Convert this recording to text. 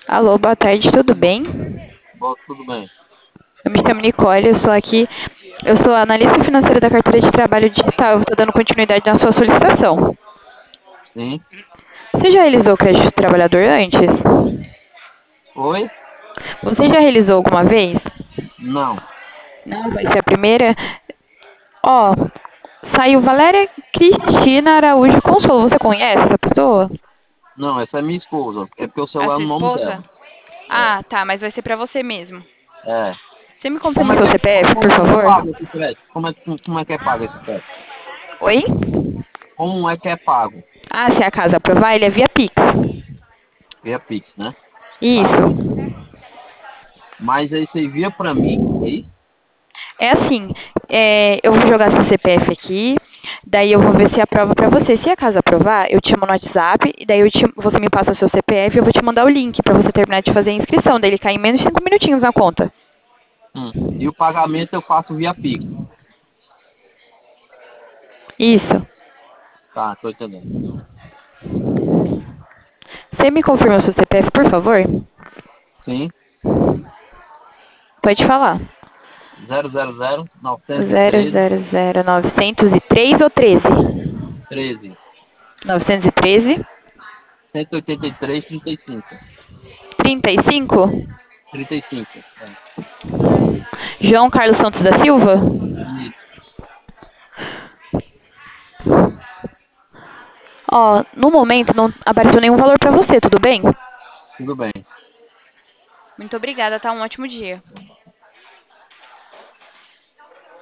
Alô, boa tarde, tudo bem? Bom, tudo bem. Eu me chamo Nicole, eu sou analista financeira da carteira de trabalho digital. Eu estou dando continuidade na sua solicitação. Sim. Você já realizou o crédito do trabalhador antes? Oi? Você já realizou alguma vez? Não. Não, vai ser a primeira. Ó, saiu Valéria Cristina Araújo Consolo. Você conhece essa pessoa? Não, essa é minha esposa. É porque o A celular é sua no nome dela. esposa? É. Ah, tá, mas vai ser pra você mesmo. É. Você me confirma o seu CPF, por Como é favor? pago esse crédito? Como é que é pago esse crédito? Oi? Como é que é pago? Ah, se a casa aprovar, ele é via Pix. Via Pix, né? Tá. Isso. Mas aí você envia pra mim, é isso? É assim, eu vou jogar seu CPF aqui, daí eu vou ver se aprova pra você. Se a casa aprovar, eu te chamo no WhatsApp, e daí você me passa seu CPF e eu vou te mandar o link pra você terminar de fazer a inscrição. Daí ele cai em menos de 5 minutinhos na conta. E o pagamento eu faço via Pix. Isso. Tá, tô entendendo. Você me confirma o seu CPF, por favor? Sim. Pode falar. 000 Zero 913 zero zero 903 ou 13? 13 913 183 35. 35. 35. É. João Carlos Santos da Silva? Isso. Ó, no momento não apareceu nenhum valor pra você, tudo bem? Tudo bem. Muito obrigada, tá? Um ótimo dia.